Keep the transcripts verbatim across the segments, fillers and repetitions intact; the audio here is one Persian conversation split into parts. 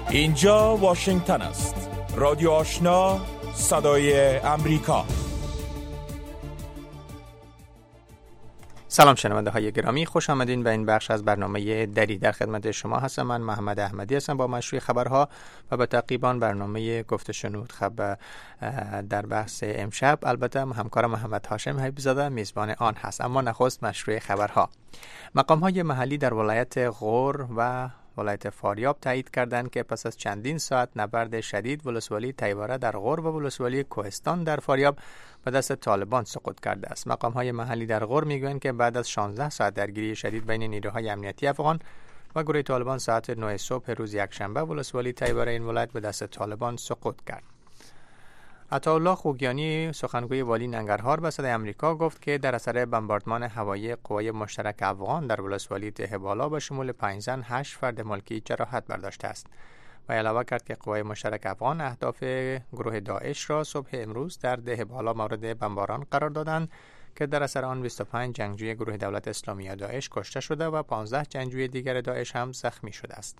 اینجا واشنگتن است. رادیو آشنا، صدای امریکا. سلام شنونده های گرامی، خوش آمدین به این بخش از برنامه دری. در خدمت شما هستم. من محمد احمدی هستم با مشروع خبرها و به تعقیبان برنامه گفت شنود. خب در بحث امشب البته همکار محمد هاشم حبیبزاده میزبان آن هست، اما نخست مشروع خبرها. مقام های محلی در ولایت غور و ولایت فاریاب تایید کردند که پس از چندین ساعت نبرد شدید، ولسوالی تیواره در غور و ولسوالی کوهستان در فاریاب به دست طالبان سقوط کرده است. مقام های محلی در غور میگویند که بعد از شانزده ساعت درگیری شدید بین نیروهای امنیتی افغان و گروه طالبان ساعت نه صبح روز یکشنبه، ولسوالی تیواره این ولایت به دست طالبان سقوط کرد. عطاالله خوگیانی سخنگوی والی ننگرهار به صدای امریکا گفت که در اثر بمباردمان هوایی قوای مشترک افغان در ولسوالی ده بالا به شمول پنج زن هشت فرد ملکی جراحت برداشته است و علاوه کرد که قوای مشترک افغان اهداف گروه داعش را صبح امروز در ده بالا مورد بمباران قرار دادند که در اثر آن بیست و پنج جنگجوی گروه دولت اسلامی داعش کشته شده و پانزده جنگجوی دیگر داعش هم زخمی شده است.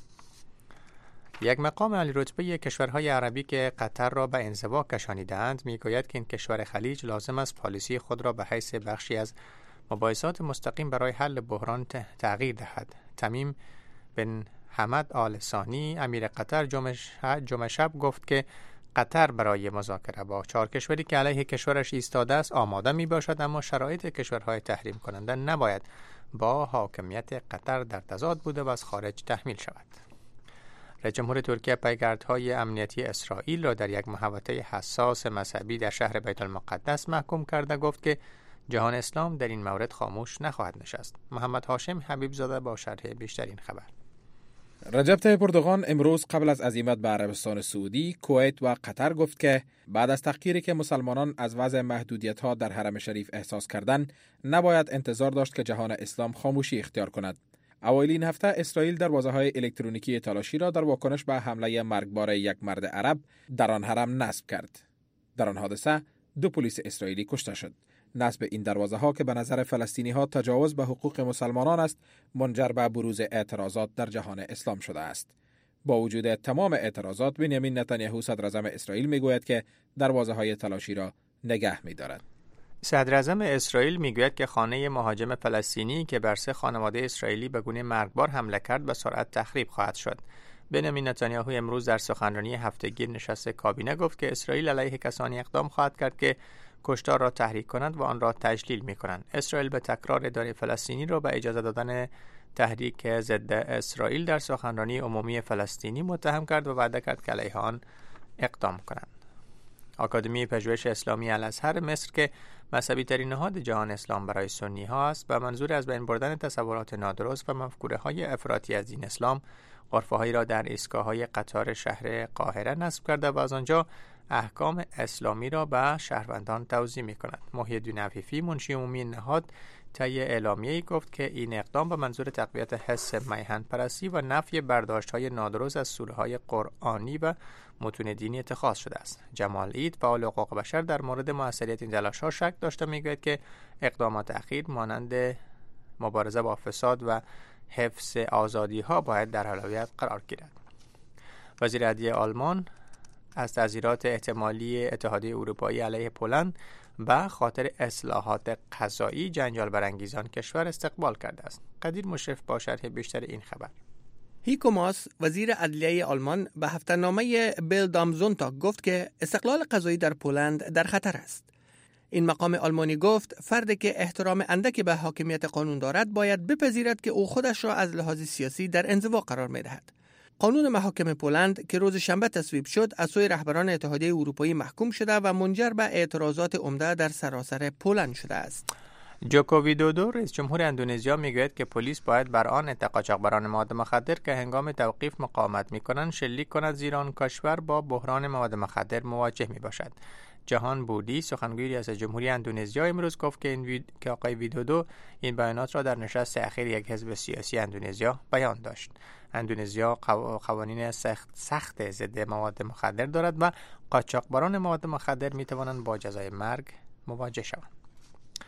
یک مقام عالی رتبه کشورهای عربی که قطر را به انزوا کشانیدند میگوید که این کشور خلیج لازم است پالیسی خود را به حیث بخشی از مباحثات مستقیم برای حل بحران تغییر دهد. تمیم بن حمد آل ثانی امیر قطر جمعه شب گفت که قطر برای مذاکره با چهار کشوری که علیه کشورش ایستاده است آماده می باشد، اما شرایط کشورهای تحریم کننده نباید با حاکمیت قطر در تضاد بوده و از خارج تحمیل شود. رئیس جمهور ترکیه پیگردهای امنیتی اسرائیل را در یک محوطه حساس مذهبی در شهر بیت المقدس محکوم کرده گفت که جهان اسلام در این مورد خاموش نخواهد نشست. محمد هاشم حبیبزاده با شرح بیشتر این خبر. رجب طیب اردوغان امروز قبل از عزیمت به عربستان سعودی، کویت و قطر گفت که بعد از تحقیری که مسلمانان از وضع محدودیت‌ها در حرم شریف احساس کردند، نباید انتظار داشت که جهان اسلام خاموشی اختیار کند. اوایل این هفته اسرائیل دروازه‌های الکترونیکی تالاشی را در واکنش به حمله مرگبار یک مرد عرب در آن حرم نصب کرد. در آن حادثه دو پلیس اسرائیلی کشته شد. نصب این دروازه‌ها که به نظر فلسطینی‌ها تجاوز به حقوق مسلمانان است، منجر به بروز اعتراضات در جهان اسلام شده است. با وجود تمام اعتراضات، بنیامین نتانیاهو صدر اعظم اسرائیل میگوید که دروازه‌های تلاشی را نگه می‌دارد. صدر اعظم اسرائیل میگوید که خانه مهاجم فلسطینی که بر سه خانواده اسرائیلی به گونه مرگبار حمله کرد به سرعت تخریب خواهد شد. بنیامین نتانیاهو امروز در سخنرانی هفتگی نشست کابینه گفت که اسرائیل علیه کسانی اقدام خواهد کرد که کشتار را تحریک کنند و آن را تجلیل می‌کنند. اسرائیل به تکرار اداره فلسطینی را به اجازه دادن تحریک ضد اسرائیل در سخنرانی عمومی فلسطینی متهم کرد و وعده کرد که علیه آن اقدام کنند. آکادمی پژوهش اسلامی الازهر مصر که مذهبی ترین نهاد جهان اسلام برای سنی ها است، به منظور از بین بردن تصورات نادرست و مفکوره های افراطی از دین اسلام، غرفه هایی را در ایستگاه های قطار شهر قاهره نصب کرده و از آنجا احکام اسلامی را به شهروندان توزیع می کند. محی الدین عفیفی منشی عمومی نهاد طی اعلامیه‌ای گفت که این اقدام به منظور تقویت حس میهن پرستی و نفی برداشت های نادرست از سوره های قرآنی و متون دینی اتخاذ شده است. جمال عید فعال حقوق بشر در مورد موثریت این تلاش‌ها شک داشته میگوید که اقدامات اخیر مانند مبارزه با فساد و حفظ آزادی‌ها باید در اولویت قرار گیرد. وزیر عدلیه آلمان از تعزیرات احتمالی اتحادیه اروپایی علیه پولند به خاطر اصلاحات قضایی جنجال برانگیزان کشور استقبال کرده است. قدیر مشرف با شرح بیشتر این خبر. هیکو ماس وزیر عدلیه آلمان به هفته‌نامه بیل دامزونتاگ گفت که استقلال قضایی در پولند در خطر است. این مقام آلمانی گفت فردی که احترام اندکی به حاکمیت قانون دارد باید بپذیرد که او خودش را از لحاظ سیاسی در انزوا قرار می‌دهد. قانون محاکم پولند که روز شنبه تصویب شد از سوی رهبران اتحادیه اروپایی محکوم شده و منجر به اعتراضات عمده در سراسر پولند شده است. جوکو ویدودو رئیس جمهور اندونزیا میگوید که پلیس باید بر آن قاچاقبران مواد مخدر که هنگام توقیف مقاومت میکنند شلیک کند، زیرا آن کشور با بحران مواد مخدر مواجه میباشد. جهان بودی سخنگوی ریاست جمهوری اندونزیا امروز گفت که این وید... که آقای ویدودو این بیانات را در نشست اخیر یک حزب سیاسی اندونزیا بیان داشت. اندونزیا قوانین سخت سخت ضد مواد مخدر دارد و قاچاقبران مواد مخدر می توانند با جزای مرگ مواجه شوند.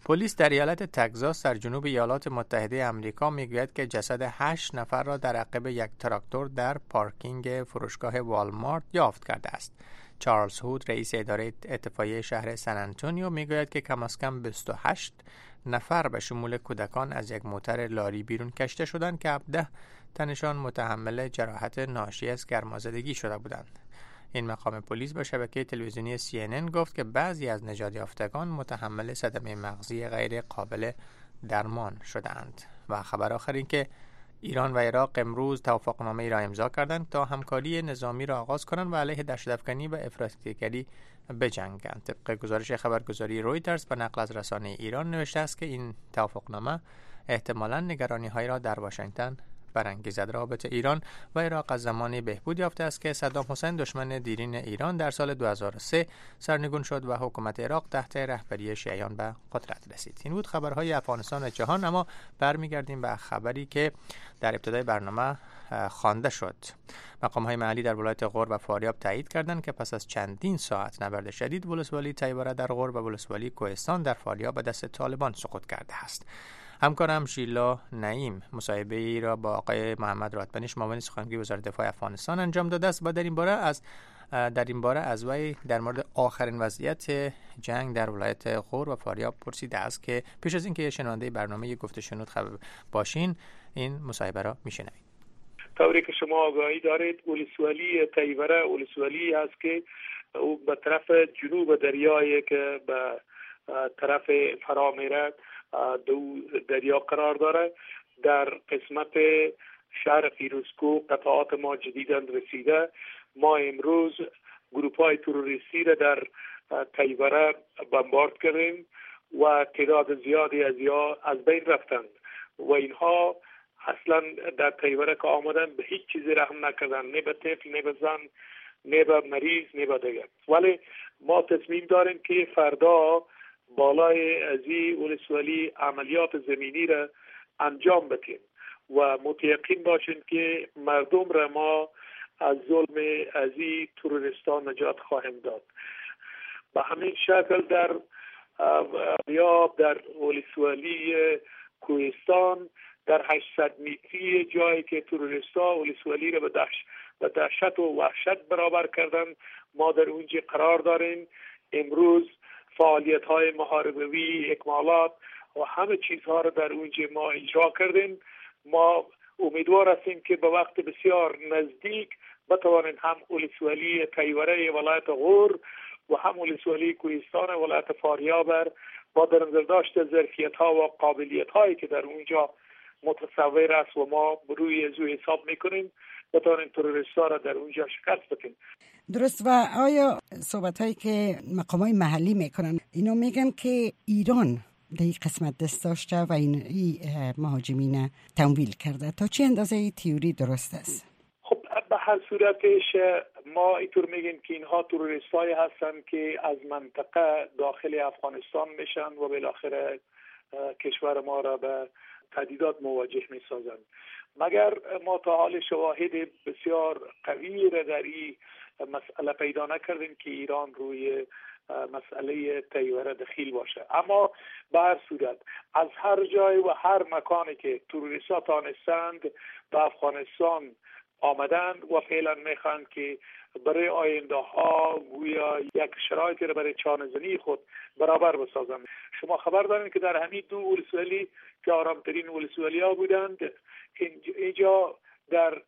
پلیس در ایالت تگزاس در جنوب ایالات متحده آمریکا میگوید که جسد هشت نفر را در عقب یک تراکتور در پارکینگ فروشگاه والمارت یافت کرده است. چارلز هود، رئیس اداره اطفایی شهر سن آنتونیو، میگوید که کم از کم بیست و هشت نفر به شمول کودکان از یک موتر لاری بیرون کشیده شدند که هفده تنشان متحمل جراحت ناشی از گرمازدگی شده بودند. این مقام پلیس به شبکه تلویزیونی سی ان ان گفت که بعضی از نژاد یافتگان متحمل صدمه مغزی غیر قابل درمان شدند. و خبر آخر این که ایران و عراق امروز توافقنامه‌ای را امضا کردند تا همکاری نظامی را آغاز کنند و علیه دهشت‌افکنی و افراط‌گری بجنگند. طبق گزارش خبرگزاری رویترز به نقل از رسانه ایران نوشته است که این توافقنامه احتمالاً نگرانی‌هایی را در واشنگتن برانگیزد. رابطه ایران و عراق از زمانی بهبودی یافته است که صدام حسین دشمن دیرین ایران در سال دو هزار و سه سرنگون شد و حکومت عراق تحت رهبری شیعیان به قدرت رسید. این بود خبرهای افغانستان و جهان. اما برمیگردیم به خبری که در ابتدای برنامه خوانده شد. مقام‌های محلی در ولایت غور و فاریاب تایید کردند که پس از چندین ساعت نبرد شدید ولسوالی تیوره در غور و ولسوالی کوهستان در فاریاب به دست طالبان سقوط کرده است. همکارم شیلا نعیم مصاحبه ای را با آقای محمد راتبنیش، معاون سخنگوی وزارت دفاع افغانستان انجام داده است و در این باره از در این باره از وی در مورد آخرین وضعیت جنگ در ولایت غور و فاریاب پرسیده است که پیش از اینکه شنونده برنامه گفت و شنود خبر باشین این مصاحبه را میشنوید. طوری که شما آگاهی دارید ولسوالی تیوره ولسوالی است که او به طرف جنوب دریایی که به طرف فرا میره دو دریا قرار داره. در قسمت شهر فیروزکوه قطعات ما جدیداً رسیده. ما امروز گروپ های تروریستی را در تیوره بمبارد کردیم و تعداد زیادی از یا از بین رفتند و اینها اصلا در تیوره که آمدن به هیچ چیزی رحم نکردن، نه به طفل، نه به زن، نه به مریض، نه به دیگر. ولی ما تصمیم داریم که فردا بالای ازی ولسوالی عملیات زمینی را انجام بدیم و متیقن باشیم که مردم را ما از ظلم ازی تروریستان نجات خواهیم داد. به همین شکل در ریاب در ولسوالی کوهستان در هشتصد متری جایی که تروریستا ولسوالی را به دهشت و وحشت برابر کردن ما در اونجا قرار داریم. امروز فعالیت های محاربوی، اکمالات و همه چیزها را در اونجا ما اجرا کردیم. ما امیدوار هستیم که به وقت بسیار نزدیک بتوانیم هم ولسوالی تیوره ولایت غور و هم ولسوالی کوهستان ولایت فاریاب با در نظر داشت ظرفیت ها و قابلیت هایی که در اونجا متصور است و ما روی زو حساب میکنیم بتوانیم تروریستا را در اونجا شکست بدیم. درست. و آیا صحبت هایی که مقام های محلی میکنن اینو میگن که ایران در این قسمت دست داشته و این مهاجمین تمویل کرده، تا چه اندازه این تئوری درست است؟ خب به هر صورتش ما اینطور میگیم که اینها تروریستایی هستن که از منطقه داخل افغانستان میشن و بالاخره کشور ما را به تهدیدات مواجه میسازند. مگر ما تا حال شواهد بسیار قوی را در این مسئله پیدا نکردیم که ایران روی مسئله تیوره دخیل باشه. اما به هر صورت از هر جای و هر مکانی که تروریست‌ها تانستند به افغانستان آمدن و فعلا میخوان که برای آینده ها گویا یک شرایطی را برای چانه‌زنی خود برابر بسازند. شما خبر دارین که در همین دو ولسوالی که آرامترین ولسوالی ها بودند، اینجا در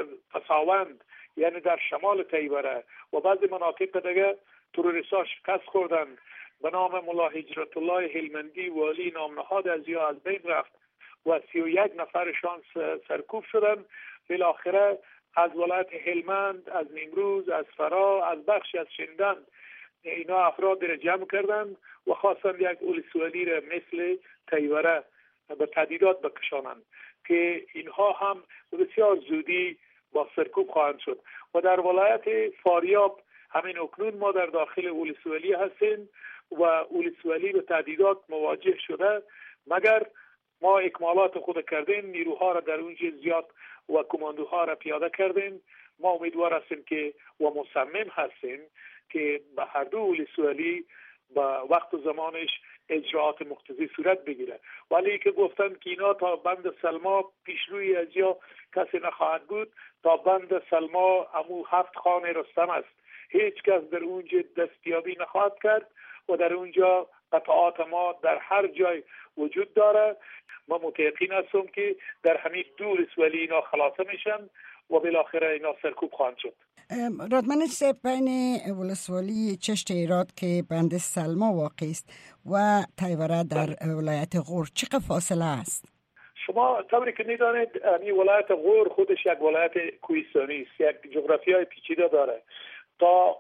پساوند یعنی در شمال تیوره و بعضی مناطق دیگه تروریست‌ها شکست خوردند. به نام ملا هجرت الله هلمندی والی نامنهاد از یا از بین رفت و سی و یک نفرشان سرکوب شدند. بالاخره از ولایت هلمند، از نیمروز، از فرا، از بخشی از شندند اینا افراد را جمع کردند و خواستند یک ولسوالی را مثل تیوره به تهدیدات بکشانند که اینها هم بسیار زودی با سرکوب خواهند شد. و در ولایت فاریاب همین اکنون ما در داخل ولسوالی هستیم و ولسوالی به تهدیدات مواجه شده. مگر ما اکمالات خود کردیم، نیروها را در اونجا زیاد و کماندوها را پیاده کردیم. ما امیدوار هستیم که و مصمم هستیم که به هر دو ولسوالی با وقت و زمانش اجراعات مقتضی صورت بگیره. ولی که گفتن که اینا تا بند سلما پیش روی از یا کسی نخواهد بود، تا بند سلما امو هفت خان رستم است، هیچ کس در اونجا دستیابی نخواهد کرد و در اونجا قطعات ما در هر جای وجود داره. ما متیقین هستم که در همین دو ولسوالی اینا خلاصه میشن و بالاخره اینا سرکوب خواهند شد. رادمنش صاحب، بین ولسوالی چشت ایراد که بند سلما واقع است و تیوره در ولایت غور چقدر فاصله است؟ شما طوری که میدانید این ولایت غور خودش یک ولایت کوهستانی است، یک جغرافیای پیچیده داره. تا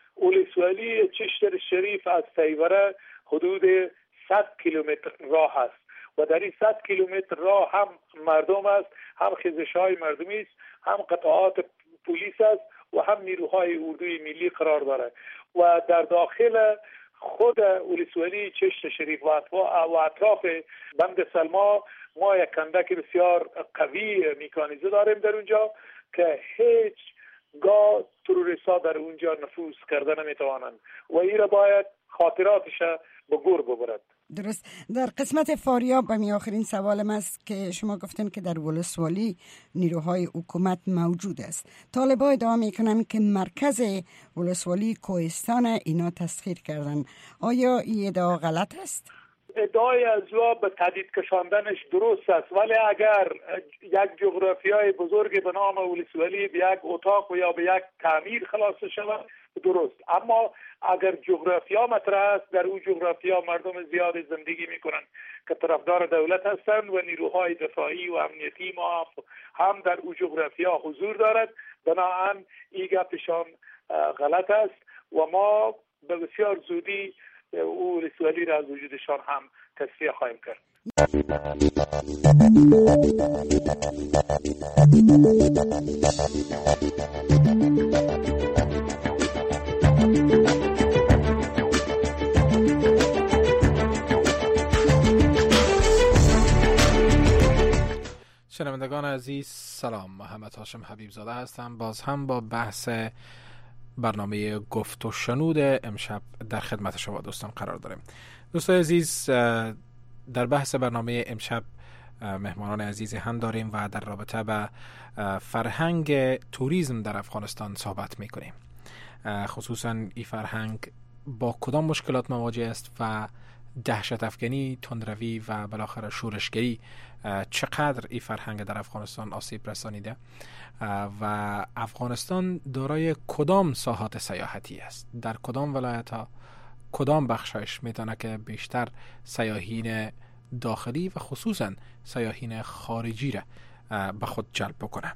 ولسوالی چشت شریف از تیوره حدود صد کیلومتر راه است و در این صد کیلومتر راه هم مردم است، هم خیزش‌های مردمی است، هم قطعات پلیس است و هم نیروهای اردوی ملی قرار داره و در داخل خود ولسوالی چشت شریف و اطراف بند سلما ما یک کندک بسیار قوی میکانیزه داریم در اونجا که هیچ گاه تروریست‌ها در اونجا نفوذ کرده نمیتوانند و این را باید خاطراتش به گور ببرد. درست. در قسمت فاریاب به می آخرین سوالم است که شما گفتن که در ولسوالی نیروهای حکومت موجود است. طالبان ادعا میکنن که مرکز ولسوالی کوهستان اینا تسخیر کردن. آیا این ادعا غلط است؟ ادعای از او به تدید کشاندنش درست است، ولی اگر یک جغرافیای بزرگ به نام ولسوالی به یک اتاق و یا به یک تعمیر خلاص شود درست، اما اگر جغرافیا مطرح است، در اون جغرافیا مردم زیاد زندگی میکنن که طرفدار دولت هستند و نیروهای دفاعی و امنیتی ما هم در اون جغرافیا حضور دارد، بنابراین این گپشان غلط است و ما به بسیار زودی او ولسوالی را از وجودشان هم تصفیه خواهیم کرد. شنوندگان عزیز سلام، محمد هاشم حبیب زاده هستم. باز هم با بحث برنامه گفت و شنود امشب در خدمت شما دوستان قرار داریم. دوستان عزیز، در بحث برنامه امشب مهمانان عزیزی هم داریم و در رابطه با فرهنگ توریسم در افغانستان صحبت میکنیم. خصوصا این فرهنگ با کدام مشکلات مواجه است و دهشت افکنی، تندروی و بالاخره شورشگری چقدر این فرهنگ در افغانستان آسیب رسانیده و افغانستان دارای کدام ساحات سیاحتی است، در کدام ولایت ها کدام بخشایش میتونه که بیشتر سیاحین داخلی و خصوصا سیاحین خارجی را به خود جلب بکنه،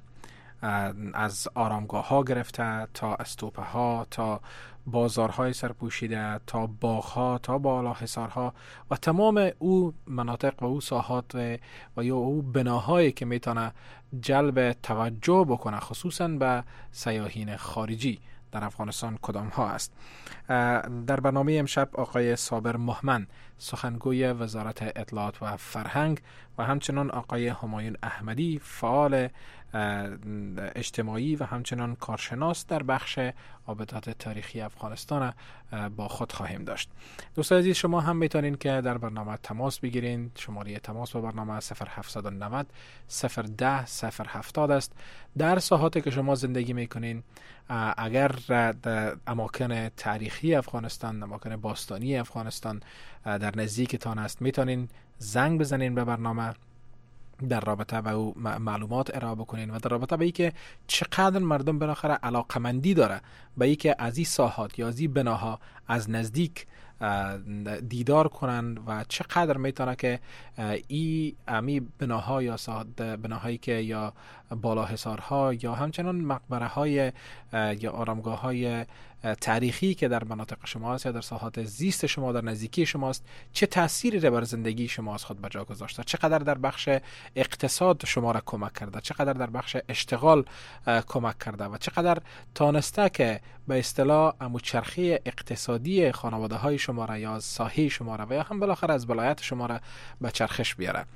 از آرامگاه ها گرفته تا استوپه ها تا بازارهای سرپوشیده تا باغ‌ها تا بالاحصارها و تمام او مناطق و او ساحات و یا او بناهایی که میتونه جلب توجه بکنه خصوصا به سیاحین خارجی در افغانستان کدام ها است. در برنامه امشب آقای صابر مهمن سخنگوی وزارت اطلاعات و فرهنگ و همچنان آقای همایون احمدی فعال اجتماعی و همچنان کارشناس در بخش آبدات تاریخی افغانستان با خود خواهیم داشت. دوستان عزیز، شما هم میتونین که در برنامه تماس بگیرین. شماره تماس با برنامه صفر هفتصد و نود صفر ده صفر هفتاد است. در ساحاتی که شما زندگی میکنین، اگر در اماکن تاریخی افغانستان، اماکن باستانی افغانستان در نزدیکتان است، میتونین زنگ بزنین به برنامه در رابطه با او معلومات ارائه بکنین و در رابطه با اینکه چقدر مردم بالاخره علاقمندی داره به اینکه از این ساحات یا از این بناها از نزدیک دیدار کنن و چقدر میتونه که این امی بناها یا بناهایی که یا بالاحصارها یا همچنان مقبره های یا آرامگاه های تاریخی که در مناطق شما است یا در ساحات زیست شما در نزدیکی شماست چه تأثیری را بر زندگی شما از خود به جا گذاشته، چقدر در بخش اقتصاد شما را کمک کرده، چقدر در بخش اشتغال کمک کرده و چقدر تانسته که به اصطلاح اموچرخی اقتصادی خانواده های شما را یا ساحه شما را و یا هم بالاخره از ولایت شما را به چرخش بیاره.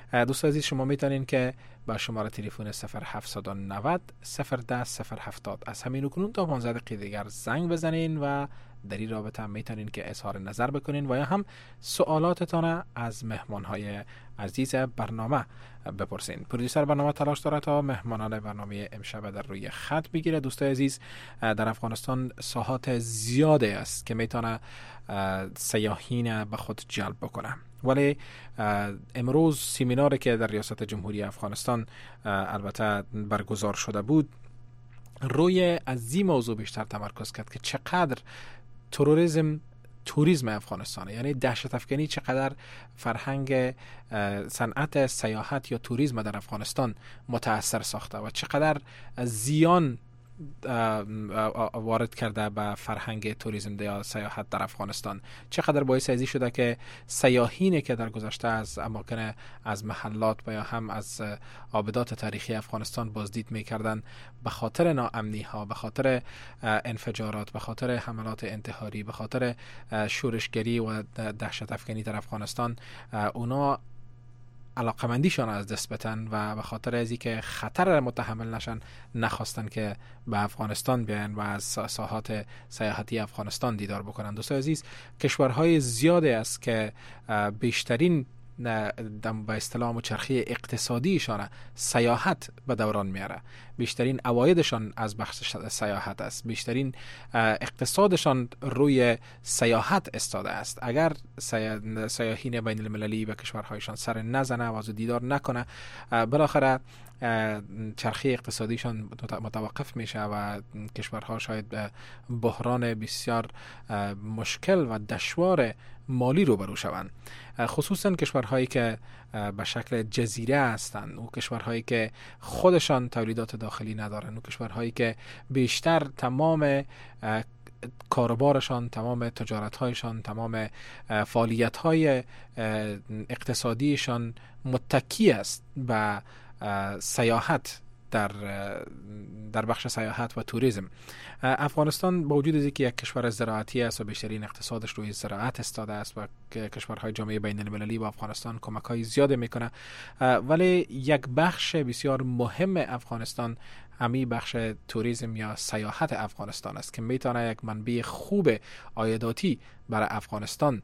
دوستان عزیز شما میتونین که با شماره تلفن صفر هفت نه صفر صفر ده صفر هفتاد از همین اکنون تا پانزده دقیقه دیگر زنگ بزنین و در این رابطه هم میتونین که اظهار نظر بکنین و یا هم سوالاتتان از مهمانهای عزیز برنامه بپرسین. پرودیوسر برنامه تلاش داره تا مهمانان برنامه امشب در روی خط بگیره. دوستای عزیز در افغانستان ساحات زیاده است که میتونه سیاحین به خود جلب بکنه، ولی امروز سمیناری که در ریاست جمهوری افغانستان البته برگزار شده بود روی از این موضوع بیشتر تمرکز کرد که چقدر تروریسم توریسم افغانستانه، یعنی دهشت افکنی چقدر فرهنگ صنعت سیاحت یا توریسم در افغانستان متاثر ساخته و چقدر زیان وارد کرده به فرهنگ توریسم یا سیاحت در افغانستان، چقدر باعث ازی شده که سیاحینی که در گذشته از اماکن از محلات و یا هم از آبادات تاریخی افغانستان بازدید میکردن به خاطر ناامنی ها، به خاطر انفجارات، به خاطر حملات انتحاری، به خاطر شورشگری و دهشت افکنی در افغانستان، اونا علاقمندیشان از دست بدن و به خاطر ازی که خطر متحمل نشن نخواستن که به افغانستان بیان و از ساحات سیاحتی افغانستان دیدار بکنن. دوستان عزیز، کشورهای زیادی است که بیشترین به اصطلاح مچرخی اقتصادیشان سیاحت به دوران میاره، بیشترین عوایدشان از بخش سیاحت است، بیشترین اقتصادشان روی سیاحت استاده است. اگر سیاحین بین المللی به کشورهایشان سر نزنه و از دیدار نکنه، بالاخره چرخی اقتصادیشان متوقف میشه و کشورها شاید بحران بسیار مشکل و دشوار مالی رو برو شوند، خصوصا کشورهایی که به شکل جزیره هستند، و کشورهایی که خودشان تولیدات داخلی ندارن، و کشورهایی که بیشتر تمام کاروبارشان، تمام تجارت‌هایشان، تمام فعالیت‌های اقتصادیشان متکی است به سیاحت در در بخش سیاحت و توریسم. افغانستان با وجود اینکه یک کشور زراعتی است و بیشترین اقتصادش روی زراعت استاده است و کشورهای جامعه بین المللی با افغانستان کمک‌های زیاده میکنه، ولی یک بخش بسیار مهم افغانستان همین بخش توریسم یا سیاحت افغانستان است که میتونه یک منبع خوب عایداتی برای افغانستان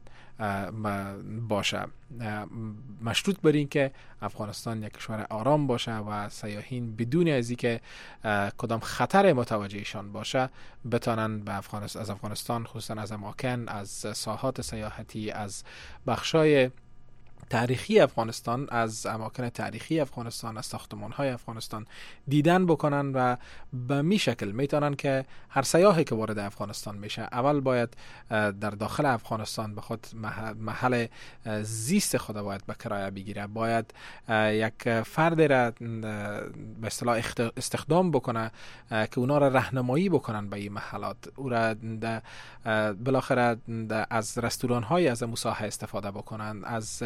باشه، مشروط بر این که افغانستان یک کشور آرام باشه و سیاحین بدون از اینکه کدام خطر متوجهشان باشه بتانن به افغانستان، از افغانستان، خصوصا از اماکن، از ساحات سیاحتی، از بخشای تاریخی افغانستان، از اماکن تاریخی افغانستان، از ساختمان‌های افغانستان دیدن بکنن و به می شکل میتونن که هر سیاحی که وارد افغانستان میشه اول باید در داخل افغانستان به خود محل زیست خود باید به کرایه بگیره، باید یک فرد را به اصطلاح استخدام بکنه که اونا را راهنمایی بکنن به این محلات، او را بالاخره از رستوران‌های از مساحه استفاده بکنن، از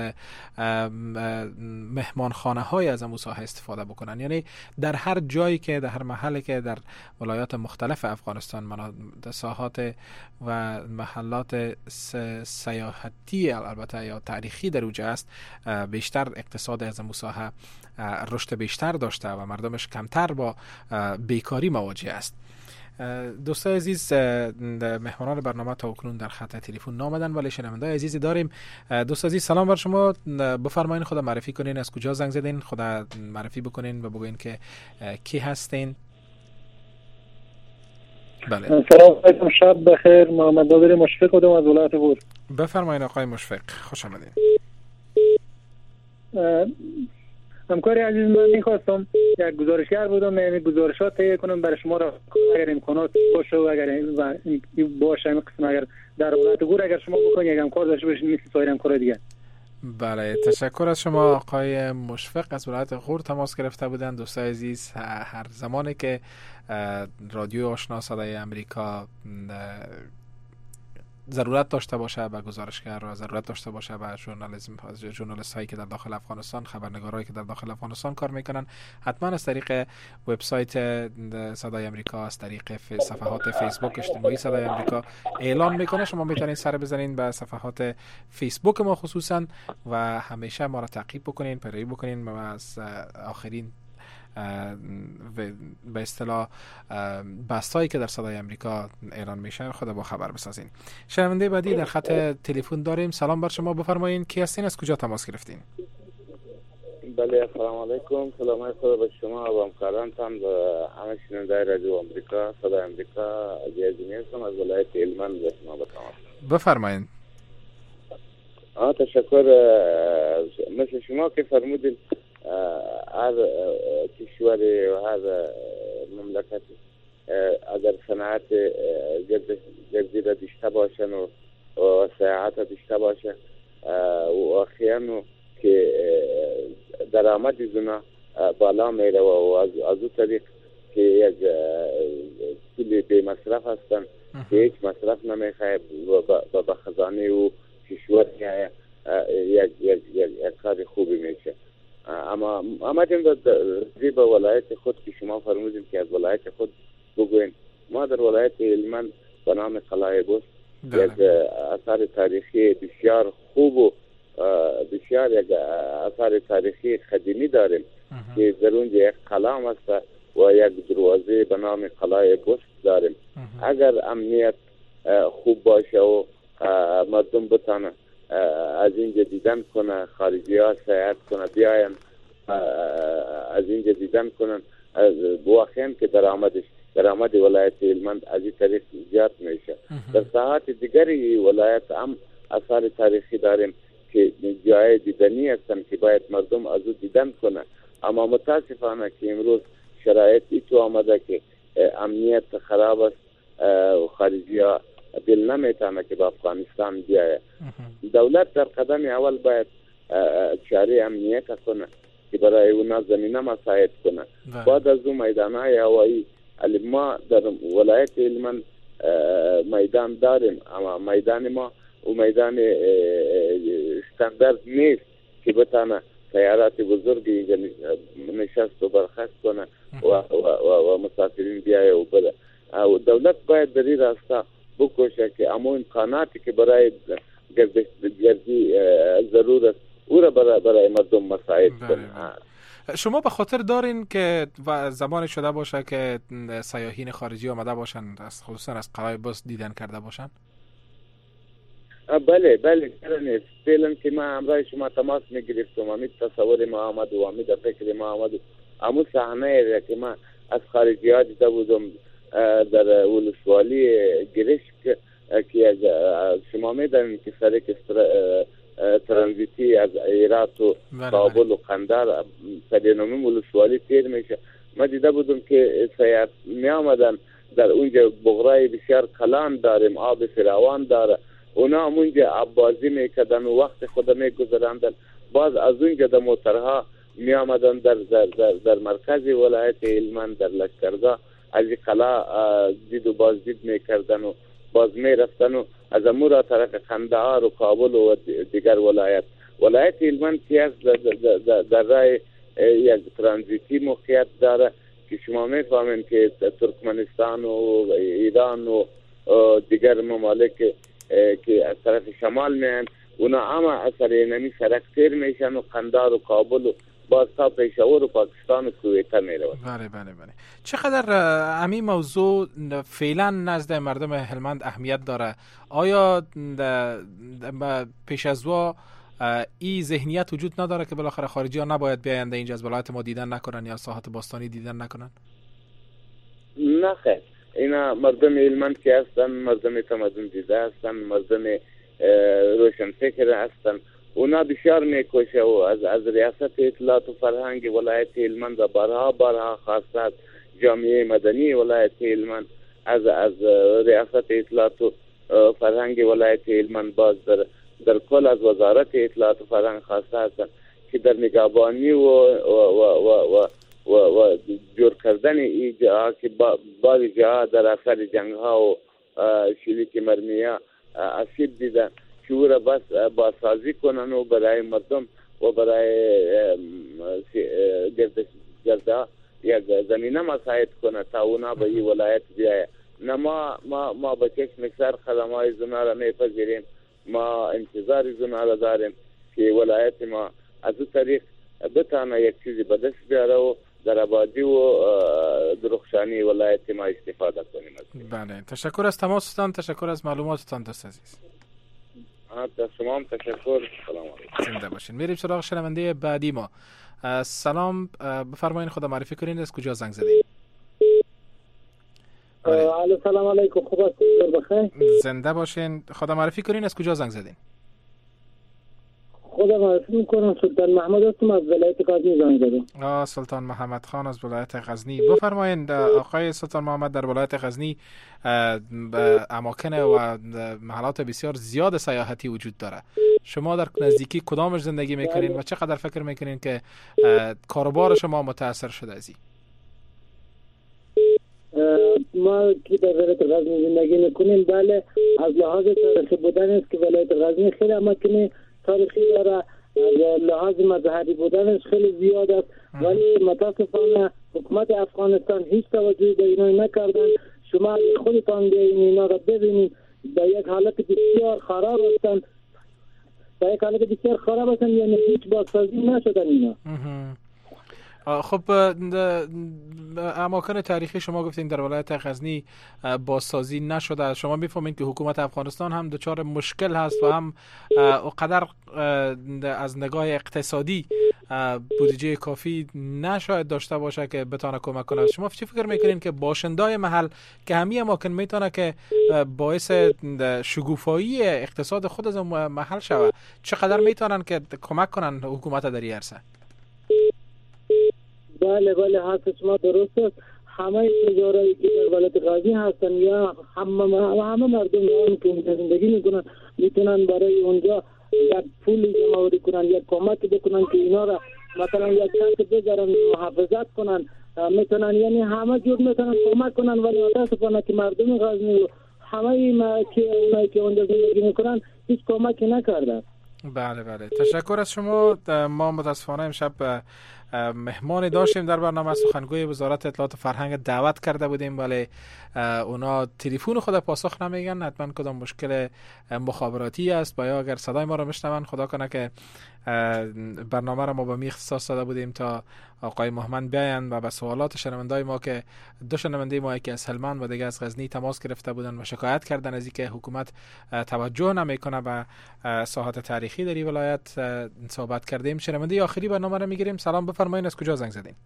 مهمان خانه های از این ساحه استفاده بکنن. یعنی در هر جایی که در هر محلی که در ولایات مختلف افغانستان ساحات و محلات سیاحتی البته یا تاریخی در اوجه است، بیشتر اقتصاد از این ساحه رشد بیشتر داشته و مردمش کمتر با بیکاری مواجه است. دوستای عزیز، مهمانان برنامه تا اکنون در خط تلفن نامدن ولی شنوندای عزیزی داریم. دوست عزیز سلام بر شما، بفرمایید خود معرفی کنین، از کجا زنگ زدین، خود معرفی بکنین و بگوین که کی هستین. بله سلام علیکم، شب بخیر. محمد نادر مشفق بودم از ولایت بور. بفرمایید آقای مشفق، خوش آمدید. همکاری عزیز، من میخواستم یک گزارشگر بودم، یعنی گزارشات تهیه کنم برای شما را، اگر امکانات باشه و اگر این باشه این قسم اگر در ولایت گور اگر شما بکنید یک همکار داشته باشید مثل سایر همکارا دیگه. بله، تشکر از شما آقای مشفق از ولایت غور تماس گرفته بودن. دوستای عزیز، هر زمانی که رادیو آشنا صدای امریکا ضرورت داشته باشه به گزارشگر و ضرورت داشته باشه به ژورنالیسم ژورنالیست هایی که در داخل افغانستان، خبرنگارایی که در داخل افغانستان کار میکنن، حتما از طریق وبسایت صدای آمریکا، از طریق صفحات فیسبوک اجتماعی صدای آمریکا اعلان میکنه. شما میتونید سر بزنین به صفحات فیسبوک ما خصوصا و همیشه ما را تعقیب بکنین، پیروی بکنین و از آخرین به اصطلاح بحثایی که در صدای آمریکا اعلان میشه خود با خبر بسازین. شنونده بعدی در خط تلفن داریم. سلام بر شما، بفرمایین کی هستین، از کجا تماس گرفتین؟ بله، سلام علیکم. سلام خدا به شما و همکارانتان و همه شنونده رادیو آمریکا صدای آمریکا. عزیزی هستم از ولایت هلمند به شما بتماس. بفرمایین. آه تشکر. مثل شما که فرمودید هر کشوری و هر مملکت اگر صنعت گردی را داشته باشن و سیاحت را داشته باشن و اخیراً که درآمد زنا بالا میره و از از اون طریق که یک پول بی مصرف هستن که هیچ مصرف نمیخواه و به خزانه و کشور یک یک یک کار خوبی میشه. اما آمدیم در به ولایت خود که شما فرمودیم که از ولایت خود بگوین. ما در ولایت هلمند به نام قلعه بست یک اثر تاریخی بسیار خوب و بسیار یک اثر تاریخی قدیمی داریم که در اونجا یک قلعه است و یک دروازه به نام قلعه بست داریم. اگر امنیت خوب باشه و مردم بتانه از اینجا دیدن کنه، خارجی ها سیاحت کنه بیاین از اینجا دیدن کنن، واقعا که درآمدش درآمد ولایت هلمند از این طریق زیاد میشه. در ساحات دیگری ولایت هم اثار تاریخی داریم که جای دیدنی هستن که باید مردم از او دیدن کنه. اما متاسفانه که امروز شرایط ایتو آمده که امنیت خراب است و خارجی ها دل نمیتونه که به افغانستان بیایه. دولت در قدم اول باید چاره امنیت کنه که برای اونا زمینه مساعد کنه. بعد از اون میدانهای هوایی ما در ولایت هلمند میدان داریم، اما میدان ما و میدان استاندارد نیست که بتانه سیارات بزرگ اینجا نشست و برخست کنه و, و, و, و مسافرین بیایه و بره. و دولت باید در این راستا بکوشه که اما امکاناتی که برای گردی ضرور است او را برای, برای مردم مساعد کنه. شما به خاطر دارین که زمان شده باشه که سیاحین خارجی آمده باشن خصوصا از قلعه بست دیدن کرده باشن؟ بله بله نیست. فعلا که ما همراه شما تماس میگرفتم امید تصور ما آمد و امید فکر ما آمد و امو صحنه که ما از خارجی ها دیده بودم در ولسوالی گرشک که شما میدونید که سرک ترانزیتی از ایرات و کابل و قندار سرینومی ولسوالی تیر میشه. ما دیده بودم که سیاحت می آمدن در اونجا بغرای بسیار کلان داریم، آب فراوان داره، اونا اونجا آب بازی میکردن و وقت خود میگذراندن. باز از اونجا در موترها می آمدن در, در, در, در مرکز ولایت هلمند در لشکرگاه از قلعه دید و باز دید میکردن و باز میرفتن و از امورا طرف قندهار و کابل و دیگر ولایت ولایت هلمند که از در, در, در, در رای یک ترانزیتی موقعیت داره که شما میفهمین که ترکمنستان و ایران و دیگر ممالک که از طرف شمال میان اونا اما اثر اینمی سرک تیر میشن و قندهار و کابل و باز تا پیشاور و پاکستان و کویت میره. بله بله بله. چقدر همین موضوع فعلا نزد مردم هلمند اهمیت داره؟ آیا پیش از وا این ذهنیت وجود نداره که بالاخره خارجی ها نباید بیاین اینجا از ولایت ما دیدن نکنن یا ساحات باستانی دیدن نکنن؟ نه خیر، اینا مردم هلمند که هستن مردم تمدن دیده هستن، مردم روشن فکر هستن، اونا بسیار میکوشه و از از ریاست اطلاعات و فرهنگ ولایت هلمند و بارها بارها خاصت جامعه مدنی ولایت هلمند از از ریاست اطلاعات و فرهنگ ولایت هلمند باز در در کل از وزارت اطلاعات و فرهنگ خواسته هستند که در نگهبانی و و و و و, و جور کردن این جاها که بعضی جاها در اثر جنگ ها و شلیک مرمی ها اسیر دیدن که او را بس بازسازی کنن و برای مردم و برای گرده یک زمینه مساعد کنه تا اونا به این ولایت بیایه. نه ما ما ما به چشم مکسر خدمات زنا را میپذیریم. ما انتظار زنا را داریم که ولایت ما از این طریق بتانه یک چیزی به دست بیاره و در آبادی و درخشانی ولایت ما استفاده کنیم. بله، تشکر از تماستان، تشکر از معلوماتتان دوست عزیز. از شما هم تشکر. سلام علیکم. زنده باشین. میریم سراغ شنونده بعدی ما. سلام، بفرمایید خدا معرفی کنین، از کجا زنگ زدید؟ الو سلام علیکم، خوب هستید؟ بخیر. زنده باشین، خدا معرفی کنین، از کجا زنگ زدین؟ خدا معرفی میکنم، سلطان محمد هستم، از ولایت غزنی زنگ زدم. آه سلطان محمد خان از ولایت غزنی. بفرمایید آقای سلطان محمد، در ولایت غزنی اماکن و محلات بسیار زیاد سیاحتی وجود داره. شما در نزدیکی کدامش زندگی میکنین و چقدر فکر میکنین که کاروبار شما متاثر شده از این؟ ما که در ولایت غزنی زندگی میکنیم، بله، از لحاظ تاریخی بودن است که ولایت غزنی خیلی اماکن تاریخی داره، از لحاظ مذهبی بودنش خیلی زیاد است، ولی متاسفانه حکومت افغانستان هیچ توجهی به اینا نکردن. شما خودتان بیاین اینا را ببینید، در یک حالت بسیار خراب هستند، در یک حالت بسیار خراب هستند، یعنی هیچ بازسازی نشدن اینا. خب اماکن تاریخی شما گفتین در ولایت غزنی بازسازی نشده. شما میفهمین که حکومت افغانستان هم دچار مشکل هست و هم اونقدر از نگاه اقتصادی بودجه کافی نشاید داشته باشه که بتونه کمک کنه. شما چی فکر میکنین که باشندای محل که همین اماکن میتونه که باعث شگوفایی اقتصاد خود از محل شود، چقدر میتونن که کمک کنن حکومت در این عرصه؟ بله بله، حرف شما درست است. همه تجارایی که در ولایت غزنی هستن یا همه همه مردم هم که اونجا زندگی میکنن میتونن برای اونجا یک پول جمع‌آوری کنن، یک کمک بکنن که اینا را مثلا یک چند بذارن محافظت کنن، میتونن یعنی همه جور میتونن کمک کنن، ولی متاسفانه که مردم غزنی و همه ما که اونایی که اونجا زندگی میکنن هیچ کمکی نکردن. بله بله، تشکر از شما. ما متاسفانه امشب مهمان داشتیم در برنامه، سخنگوی وزارت اطلاعات و فرهنگ دعوت کرده بودیم، ولی اونا تلفن خود پاسخ نمیگن. حتما کدام مشکل مخابراتی است، یا اگر صدای ما رو میشنون، خدا کنه که برنامه را ما به می اختصاص داده بودیم تا آقای محمد بیاین و به سوالات شنوندای ما که دو شنونده ما که از هلمند و دیگه از غزنی تماس گرفته بودن و شکایت کردن از اینکه حکومت توجه نمیکنه به ساحات تاریخی در این ولایت صحبت کردیم. شنونده آخری برنامه را میگیریم. سلام، بفرمایید، از کجا زنگ زدین؟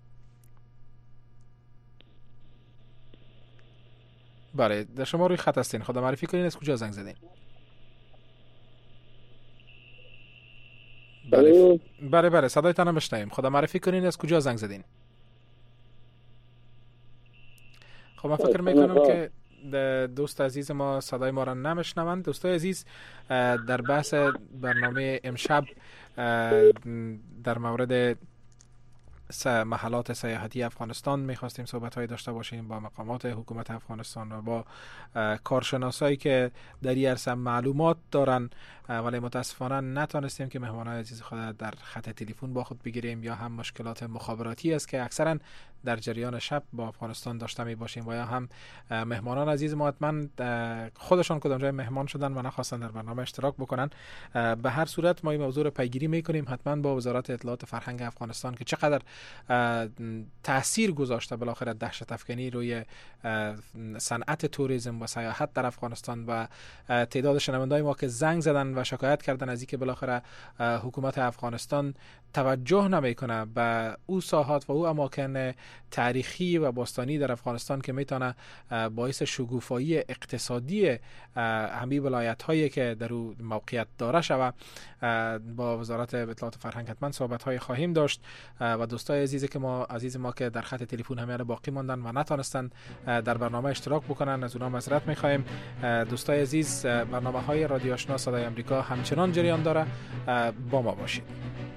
بله، در شما روی خط هستین، خدا معرفی کنین، از کجا زنگ زدین؟ بله بله بله، صدایتان رو میشنویم، خدا معرفی کنین، از کجا زنگ زدین؟ خب من فکر میکنم که دوست عزیز ما صدای ما را نمیشنوند. دوستای عزیز، در بحث برنامه امشب در مورد محلات سیاحتی افغانستان میخواستیم صحبت های داشته باشیم با مقامات حکومت افغانستان و با کارشناسایی که در این عرصه معلومات دارن، ولی متاسفانه نتونستیم که مهمانای عزیز خود در خط تلفن با خود بگیریم، یا هم مشکلات مخابراتی است که اکثرا در جریان شب با افغانستان داشته می باشیم، و یا هم مهمانان عزیز ما حتما خودشان کدام جای مهمان شدن و نخواستن در برنامه اشتراک بکنن. به هر صورت ما این موضوع رو پیگیری میکنیم حتما با وزارت اطلاعات و فرهنگ افغانستان که چقدر تاثیر گذاشته بالاخره دهشت افکنی روی صنعت توریسم و سیاحت در افغانستان، و تعداد شنوندای ما که زنگ زدن و شکایت کردن از اینکه بالاخره حکومت افغانستان توجه نمیکنه به او ساحات و او اماکن تاریخی و باستانی در افغانستان که میتونه باعث شگوفایی اقتصادی همین ولایت هایی که در او موقعیت داره شود. با وزارت اطلاعات و فرهنگ حتما صحبت های خواهیم داشت، و دوستای عزیزی که ما عزیز ما که در خط تلفن همیشه باقی ماندن و نتونستن در برنامه اشتراک بکنن، از اونها معذرت میخوایم. دوستای عزیز، برنامه های رادیو آشنا صدای امریکا همچنان جریان داره، با ما باشید.